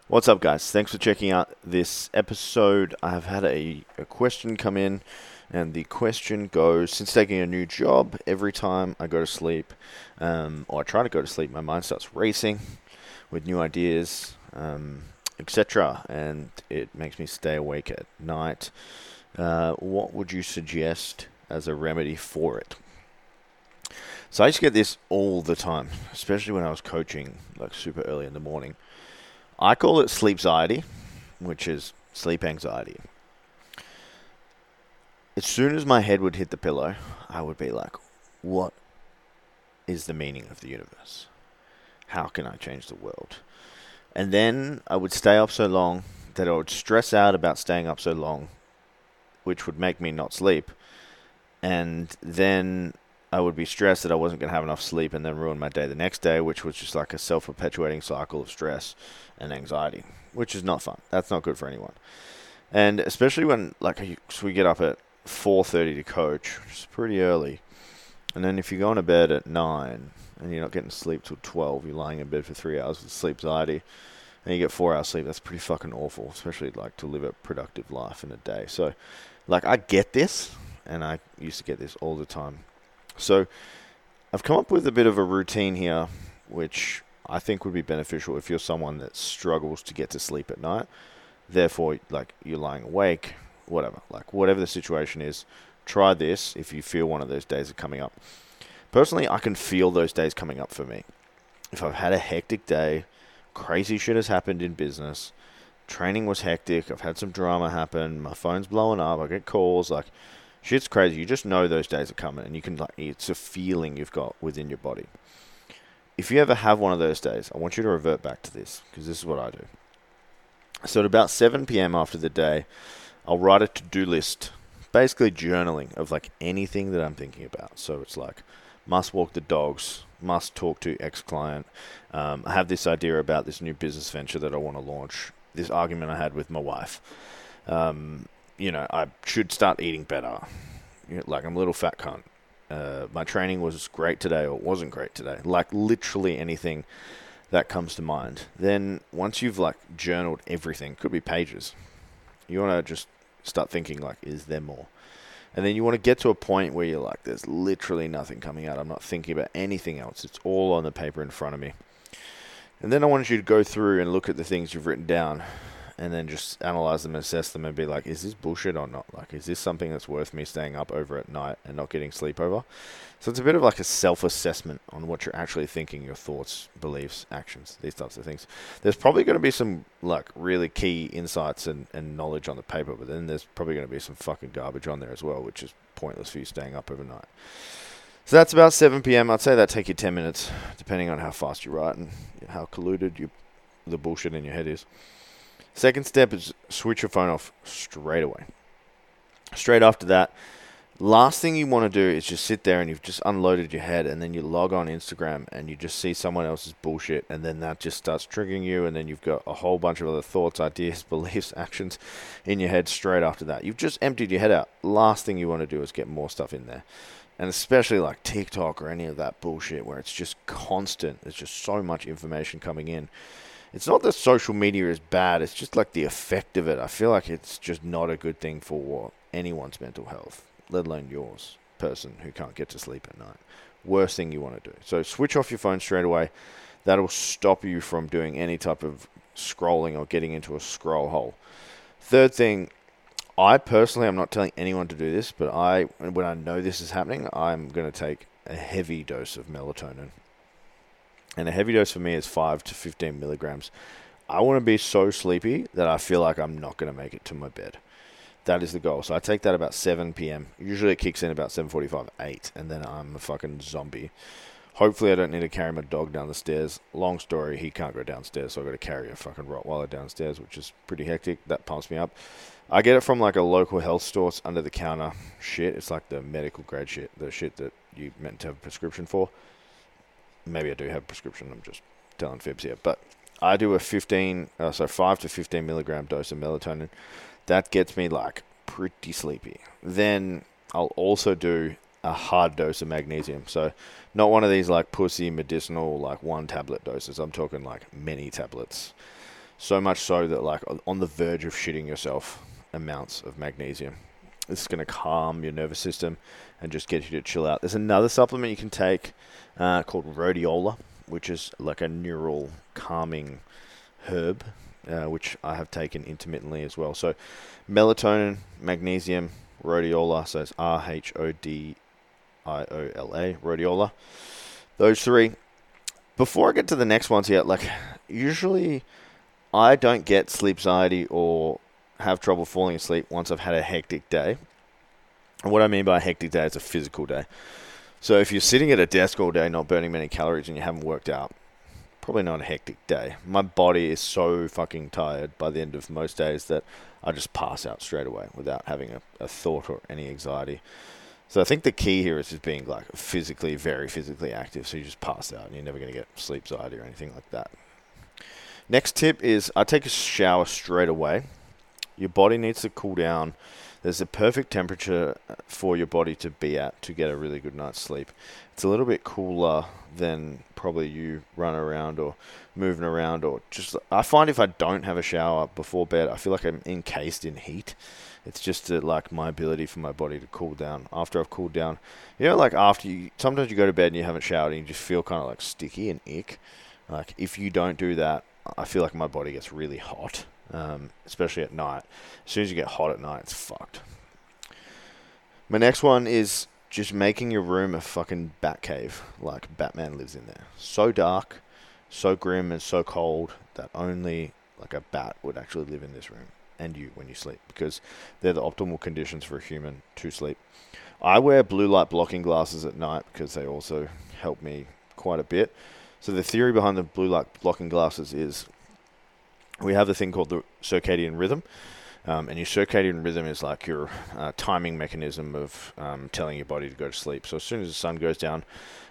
What's up, guys? Thanks for checking out this episode. I have had a question come in, and the question goes: since taking a new job, every time I go to sleep, or I try to go to sleep, my mind starts racing with new ideas, etc., and it makes me stay awake at night. What would you suggest as a remedy for it? So I used to get this all the time, especially when I was coaching, like super early in the morning. I call it sleep anxiety, which is sleep anxiety. As soon as my head would hit the pillow, I would be like, what is the meaning of the universe? How can I change the world? And then I would stay up so long that I would stress out about staying up so long, which would make me not sleep. And then I would be stressed that I wasn't going to have enough sleep and then ruin my day the next day, which was just like a self-perpetuating cycle of stress and anxiety, which is not fun. That's not good for anyone. And especially when, so we get up at 4:30 to coach, which is pretty early. And then if you're going to bed at 9 and you're not getting sleep till 12, you're lying in bed for 3 hours with sleep anxiety, and you get 4 hours sleep, that's pretty fucking awful, especially like to live a productive life in a day. So, I get this, and I used to get this all the time. So I've come up with a bit of a routine here, which I think would be beneficial if you're someone that struggles to get to sleep at night. Therefore, you're lying awake, whatever the situation is, try this if you feel one of those days are coming up. Personally, I can feel those days coming up for me. If I've had a hectic day, crazy shit has happened in business, training was hectic, I've had some drama happen, my phone's blowing up, I get calls, shit's crazy. You just know those days are coming, and you can it's a feeling you've got within your body. If you ever have one of those days, I want you to revert back to this, because this is what I do. So at about 7 p.m. after the day, I'll write a to-do list, basically journaling of anything that I'm thinking about. So it's must walk the dogs, must talk to X-client. I have this idea about this new business venture that I want to launch, this argument I had with my wife. I should start eating better. I'm a little fat cunt. My training was great today or wasn't great today. Literally anything that comes to mind. Then once you've journaled everything, could be pages, you want to just start thinking is there more? And then you want to get to a point where you're there's literally nothing coming out. I'm not thinking about anything else. It's all on the paper in front of me. And then I want you to go through and look at the things you've written down, and then just analyze them, assess them, and be is this bullshit or not? Is this something that's worth me staying up over at night and not getting sleep over? So it's a bit of a self-assessment on what you're actually thinking, your thoughts, beliefs, actions, these types of things. There's probably going to be some really key insights and knowledge on the paper, but then there's probably going to be some fucking garbage on there as well, which is pointless for you staying up overnight. So that's about 7 p.m. I'd say that take you 10 minutes, depending on how fast you write and how colluded the bullshit in your head is. Second step is switch your phone off straight away. Straight after that, last thing you want to do is just sit there and you've just unloaded your head, and then you log on Instagram and you just see someone else's bullshit, and then that just starts triggering you, and then you've got a whole bunch of other thoughts, ideas, beliefs, actions in your head straight after that. You've just emptied your head out. Last thing you want to do is get more stuff in there. And especially TikTok or any of that bullshit where it's just constant. There's just so much information coming in. It's not that social media is bad, it's just the effect of it. I feel it's just not a good thing for anyone's mental health, let alone yours, person who can't get to sleep at night. Worst thing you want to do. So switch off your phone straight away. That'll stop you from doing any type of scrolling or getting into a scroll hole. Third thing, I personally, I'm not telling anyone to do this, but when I know this is happening, I'm going to take a heavy dose of melatonin. And a heavy dose for me is 5 to 15 milligrams. I want to be so sleepy that I feel I'm not going to make it to my bed. That is the goal. So I take that about 7 p.m. Usually it kicks in about 7:45, 8, and then I'm a fucking zombie. Hopefully I don't need to carry my dog down the stairs. Long story, he can't go downstairs, so I've got to carry a fucking Rottweiler downstairs, which is pretty hectic. That pumps me up. I get it from a local health store. It's under the counter shit. It's the medical grade shit, the shit that you meant to have a prescription for. Maybe I do have a prescription, I'm just telling fibs here. But I do a 5 to 15 milligram dose of melatonin. That gets me pretty sleepy. Then I'll also do a hard dose of magnesium. So not one of these pussy medicinal 1 tablet doses. I'm talking many tablets. So much so that like on the verge of shitting yourself amounts of magnesium. This is going to calm your nervous system and just get you to chill out. There's another supplement you can take called rhodiola, which is like a neural calming herb, which I have taken intermittently as well. So melatonin, magnesium, rhodiola, so it's RHODIOLA, rhodiola. Those three. Before I get to the next ones here, like usually I don't get sleep anxiety or have trouble falling asleep once I've had a hectic day. And what I mean by a hectic day is a physical day. So if you're sitting at a desk all day not burning many calories and you haven't worked out, probably not a hectic day. My body is so fucking tired by the end of most days that I just pass out straight away without having a thought or any anxiety. So I think the key here is just being like physically, very physically active. So you just pass out and you're never going to get sleep anxiety or anything like that. Next tip is I take a shower straight away. Your body needs to cool down. There's a perfect temperature for your body to be at to get a really good night's sleep. It's a little bit cooler than probably you run around or moving around or just... I find if I don't have a shower before bed, I feel like I'm encased in heat. It's just like my ability for my body to cool down. After I've cooled down, you know, like after you... Sometimes you go to bed and you haven't showered and you just feel kind of like sticky and ick. Like if you don't do that, I feel like my body gets really hot. Especially at night. As soon as you get hot at night, it's fucked. My next one is just making your room a fucking bat cave, like Batman lives in there. So dark, so grim, and so cold that only like a bat would actually live in this room, and you when you sleep, because they're the optimal conditions for a human to sleep. I wear blue light blocking glasses at night because they also help me quite a bit. So the theory behind the blue light blocking glasses is we have the thing called the circadian rhythm. And your circadian rhythm is like your timing mechanism of telling your body to go to sleep. So as soon as the sun goes down,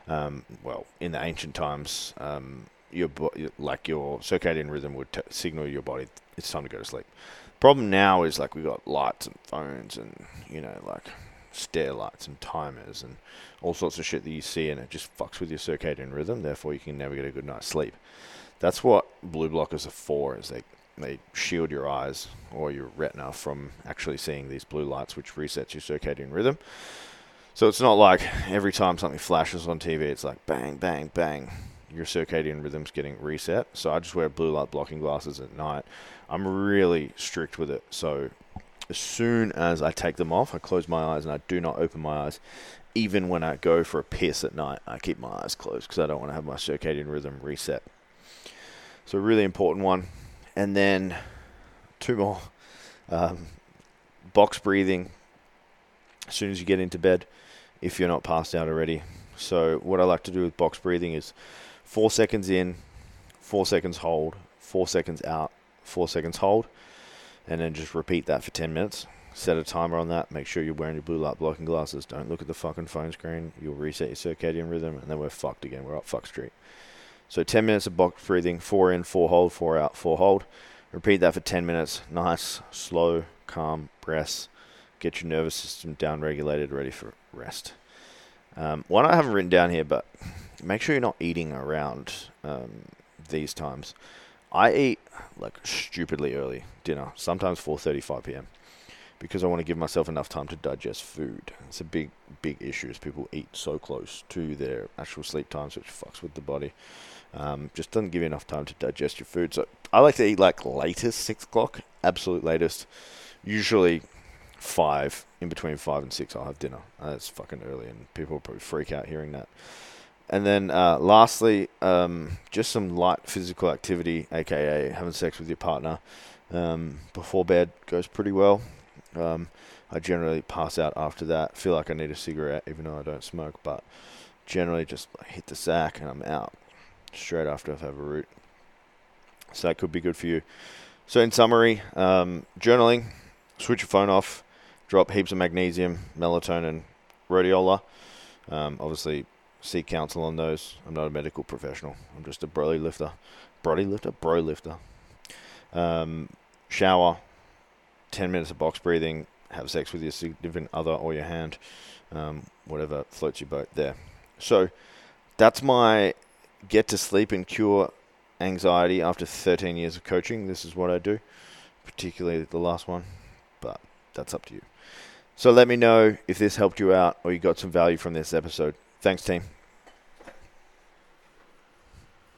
in the ancient times, your circadian rhythm would signal your body it's time to go to sleep. Problem now is like we got lights and phones and like stair lights and timers and all sorts of shit that you see, and it just fucks with your circadian rhythm. Therefore, you can never get a good night's sleep. That's what blue blockers are for, is they shield your eyes or your retina from actually seeing these blue lights, which resets your circadian rhythm. So it's not like every time something flashes on TV, it's like bang, bang, bang. Your circadian rhythm's getting reset. So I just wear blue light blocking glasses at night. I'm really strict with it. So as soon as I take them off, I close my eyes and I do not open my eyes. Even when I go for a piss at night, I keep my eyes closed because I don't want to have my circadian rhythm reset. So a really important one. And then two more. Box breathing as soon as you get into bed, if you're not passed out already. So what I like to do with box breathing is 4 seconds in, 4 seconds hold, 4 seconds out, 4 seconds hold, and then just repeat that for 10 minutes. Set a timer on that. Make sure you're wearing your blue light blocking glasses. Don't look at the fucking phone screen. You'll reset your circadian rhythm, and then we're fucked again. We're up fuck street. So 10 minutes of box breathing, 4 in, 4 hold, 4 out, 4 hold. Repeat that for 10 minutes. Nice, slow, calm breaths. Get your nervous system down regulated, ready for rest. One I haven't written down here, but make sure you're not eating around these times. I eat like stupidly early dinner, sometimes 4:35 p.m. because I want to give myself enough time to digest food. It's a big issue, is people eat so close to their actual sleep times, which fucks with the body. Just doesn't give you enough time to digest your food. So I like to eat like latest 6 o'clock, absolute latest. Usually 5, in between 5 and 6 I'll have dinner. That's fucking early and people will probably freak out hearing that. And then lastly, just some light physical activity, aka having sex with your partner before bed goes pretty well. I generally pass out after that. Feel like I need a cigarette even though I don't smoke, but generally just hit the sack and I'm out straight after I've had a root. So that could be good for you. So in summary, journaling, switch your phone off, drop heaps of magnesium, melatonin, rhodiola. Obviously, seek counsel on those. I'm not a medical professional. I'm just a bro lifter. Shower, 10 minutes of box breathing, have sex with your significant other or your hand, whatever floats your boat there. So that's my get to sleep and cure anxiety after 13 years of coaching. This is what I do, particularly the last one, but that's up to you. So let me know if this helped you out or you got some value from this episode. Thanks, team.